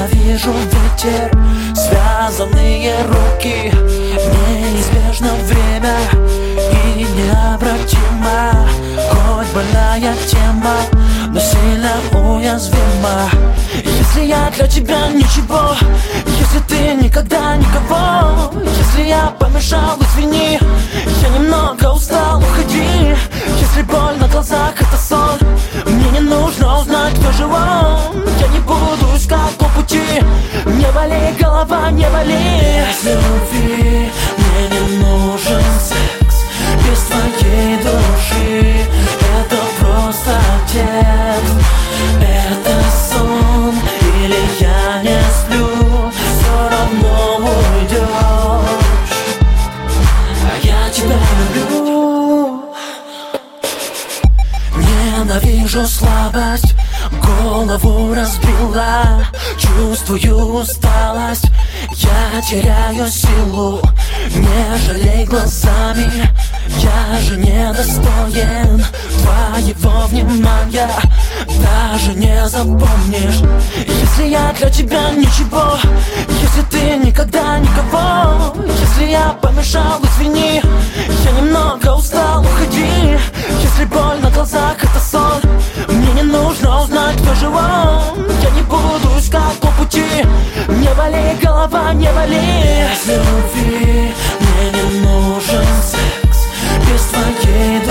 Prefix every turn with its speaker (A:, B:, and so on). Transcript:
A: Ненавижу ветер, связанные руки. Неизбежно время и необратимо. Хоть больная тема, но сильно уязвима. Если я для тебя ничего, если ты никогда никого, если я помешал, извини, я немного устал, уходи. Если боль на глазах это сон, мне не нужно узнать, кто же он. Я не буду искать по пути, не болей, голова, не болей. Без любви мне не нужен секс, без твоей души это просто текст. Это сон или я не сплю, все равно уйдешь, а я тебя люблю. Ненавижу слабость, голову разбила. Чувствую усталость, я теряю силу. Не жалей глазами, я же недостоин твоего внимания. Даже не запомнишь, если я для тебя ничего, если ты никогда никого. Если я помешал, извини, я немного устал, уходи. Если боль на глазах это сон, мне не нужно узнать, кто же он. Я не буду искать по пути, не болей, голова, не болей. Без любви мне не нужен секс, без твоей